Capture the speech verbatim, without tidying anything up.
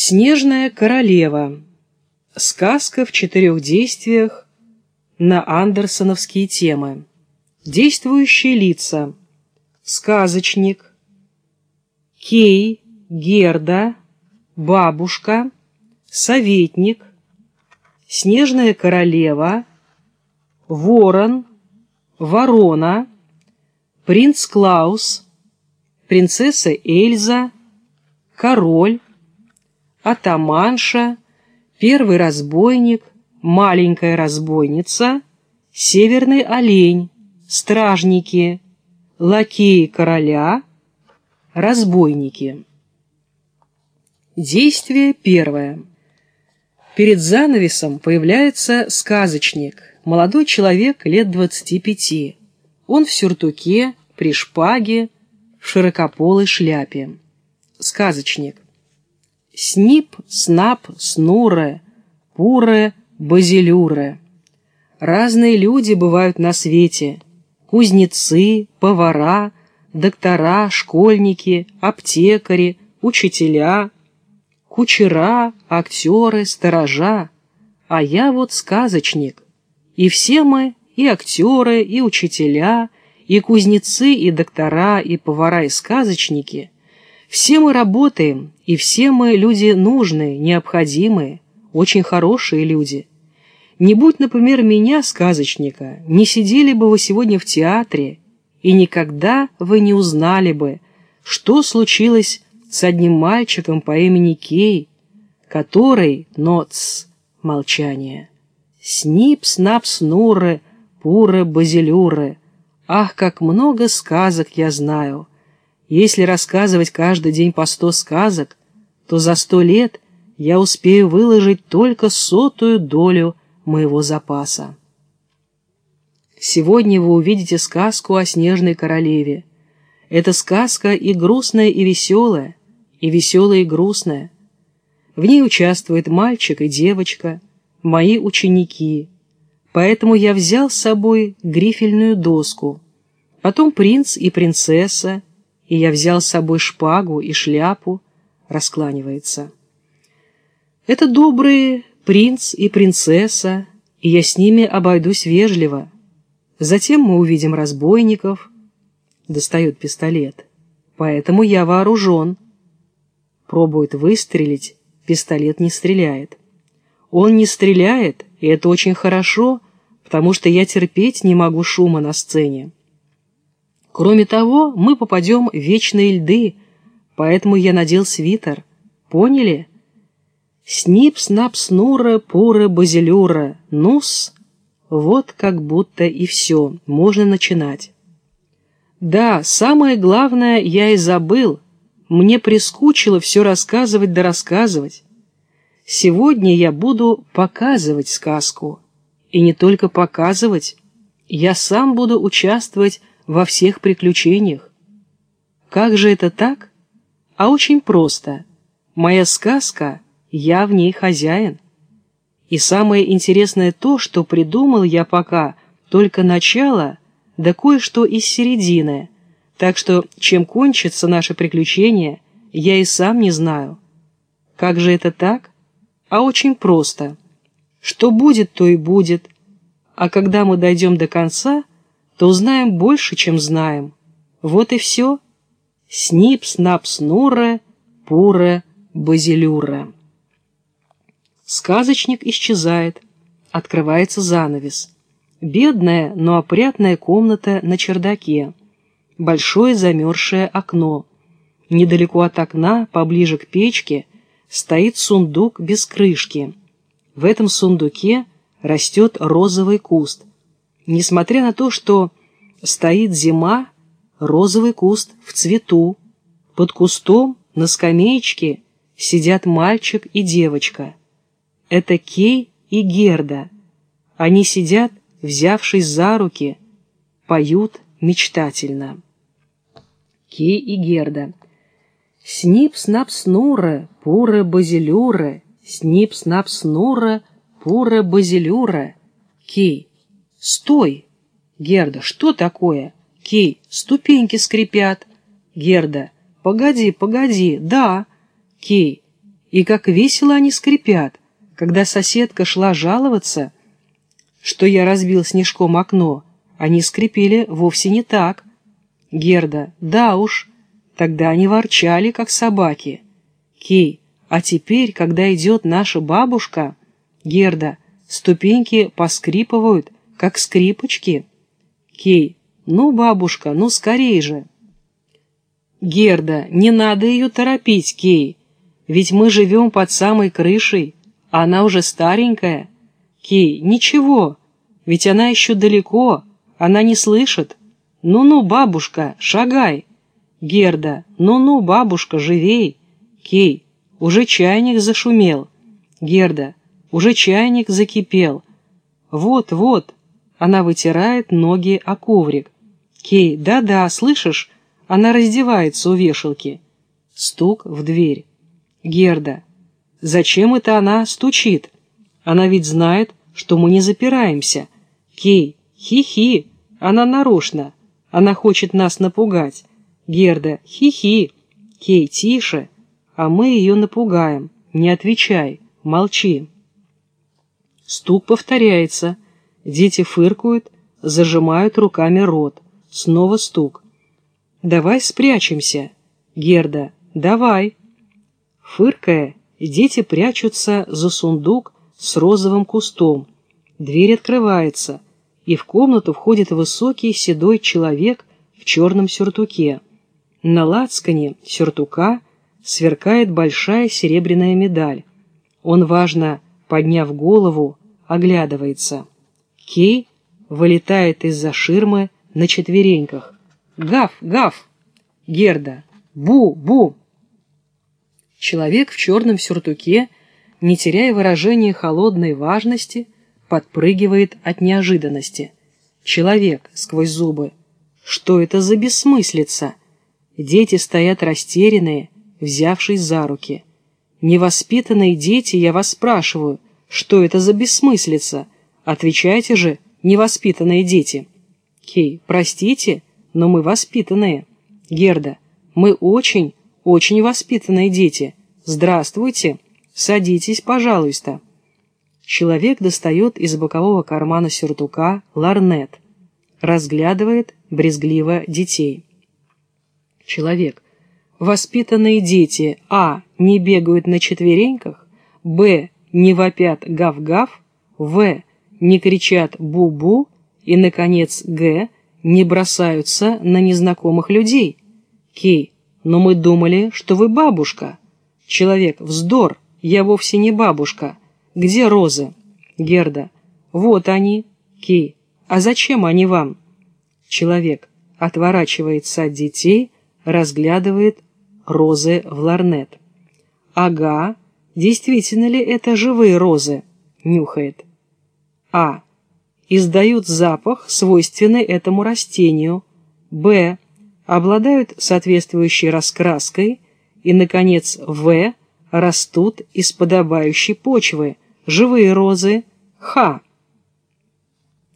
Снежная королева. Сказка в четырех действиях на андерсоновские темы. Действующие лица. Сказочник, Кей, Герда, бабушка, советник, снежная королева, ворон, ворона, принц Клаус, принцесса Эльза, король, атаманша, первый разбойник, маленькая разбойница, северный олень, стражники, лакеи короля, разбойники. Действие первое. Перед занавесом появляется сказочник, молодой человек лет двадцати пяти. Он в сюртуке, при шпаге, в широкополой шляпе. Сказочник. Снип, снап, снуре, пуре, базилюре. Разные люди бывают на свете. Кузнецы, повара, доктора, школьники, аптекари, учителя, кучера, актеры, сторожа. А я вот сказочник. И все мы, и актеры, и учителя, и кузнецы, и доктора, и повара, и сказочники, все мы работаем, и все мы люди нужные, необходимые, очень хорошие люди. Не будь, например, меня, сказочника, не сидели бы вы сегодня в театре, и никогда вы не узнали бы, что случилось с одним мальчиком по имени Кей, который, но тс, молчание, снип, снап, снуре, пуре, базилюре. Ах, как много сказок я знаю! Если рассказывать каждый день по сто сказок, то за сто лет я успею выложить только сотую долю моего запаса. Сегодня вы увидите сказку о снежной королеве. Это сказка и грустная, и веселая, и веселая, и грустная. В ней участвует мальчик и девочка, мои ученики. Поэтому я взял с собой грифельную доску, потом принц и принцесса, и я взял с собой шпагу и шляпу, раскланивается. Это добрые принц и принцесса, и я с ними обойдусь вежливо. Затем мы увидим разбойников. Достает пистолет. Поэтому я вооружен. Пробует выстрелить, пистолет не стреляет. Он не стреляет, и это очень хорошо, потому что я терпеть не могу шума на сцене. Кроме того, мы попадем в вечные льды, поэтому я надел свитер. Поняли? Снип, снап, снура, пура, базилюра. Ну-с, вот как будто и все, можно начинать. Да, самое главное я и забыл. Мне прискучило все рассказывать да рассказывать. Сегодня я буду показывать сказку. И не только показывать, я сам буду участвовать во всех приключениях. Как же это так? А очень просто. Моя сказка, я в ней хозяин. И самое интересное то, что придумал я пока только начало, да кое-что из середины, так что чем кончится наше приключение, я и сам не знаю. Как же это так? А очень просто. Что будет, то и будет. А когда мы дойдем до конца, то узнаем больше, чем знаем. Вот и все. Снип, снап, снуре, пуре, базилюре. Сказочник исчезает. Открывается занавес. Бедная, но опрятная комната на чердаке. Большое замерзшее окно. Недалеко от окна, поближе к печке, стоит сундук без крышки. В этом сундуке растет розовый куст. Несмотря на то, что стоит зима, розовый куст в цвету. Под кустом на скамеечке сидят мальчик и девочка. Это Кей и Герда. Они сидят, взявшись за руки, поют мечтательно. Кей и Герда. Снип, снап, снуре, пуре, базилюре. Снип, снап, снуре, пуре, базилюре. Кей. Стой! Герда, что такое? Кей, ступеньки скрипят. Герда, погоди, погоди, да. Кей, И как весело они скрипят, когда соседка шла жаловаться, что я разбил снежком окно, они скрипели вовсе не так. Герда: да уж, тогда они ворчали, как собаки. Кей: а теперь, когда идет наша бабушка... Герда: ступеньки поскрипывают, как скрипочки. Кей: ну, бабушка, ну скорей же. Герда: не надо ее торопить, Кей, ведь мы живем под самой крышей, а она уже старенькая. Кей: ничего, ведь она еще далеко, она не слышит. Ну-ну, бабушка, шагай. Герда: ну-ну, бабушка, живей. Кей: уже чайник зашумел. Герда: уже чайник закипел. Вот-вот, она вытирает ноги о коврик. Кей: да-да, слышишь, она раздевается у вешалки. Стук в дверь. Герда: зачем это она стучит? Она ведь знает, что мы не запираемся. Кей: хи-хи, она нарочно, она хочет нас напугать. Герда: хи-хи. Кей: тише, а мы ее напугаем. Не отвечай, молчи. Стук повторяется. Дети фыркают, зажимают руками рот. Снова стук. Давай спрячемся. Герда: давай. Фыркая, дети прячутся за сундук с розовым кустом. Дверь открывается, и в комнату входит высокий седой человек в черном сюртуке. На лацкане сюртука сверкает большая серебряная медаль. Он, важно подняв голову, оглядывается. Кей вылетает из-за ширмы на четвереньках. Гав, гав! Герда: бу, бу! Человек в черном сюртуке, не теряя выражения холодной важности, подпрыгивает от неожиданности. Человек сквозь зубы: что это за бессмыслица? Дети стоят растерянные, взявшись за руки. Невоспитанные дети, я вас спрашиваю, что это за бессмыслица? Отвечайте же, невоспитанные дети. Кей: простите, но мы воспитанные. Герда: мы очень, очень воспитанные дети. Здравствуйте, садитесь, пожалуйста. Человек достает из бокового кармана сюртука ларнет, разглядывает брезгливо детей. Человек: воспитанные дети а. не бегают на четвереньках, б. не вопят гав-гав, в. не кричат бу-бу и, наконец, г. не бросаются на незнакомых людей. Кей: но мы думали, что вы бабушка. Человек: вздор, я вовсе не бабушка. Где розы? Герда: вот они. Кей: а зачем они вам? Человек отворачивается от детей, разглядывает розы в ларнет. Ага, действительно ли это живые розы? Нюхает. А. Издают запах, свойственный этому растению. Б. Обладают соответствующей раскраской. И, наконец, В. Растут из подобающей почвы. Живые розы. Х.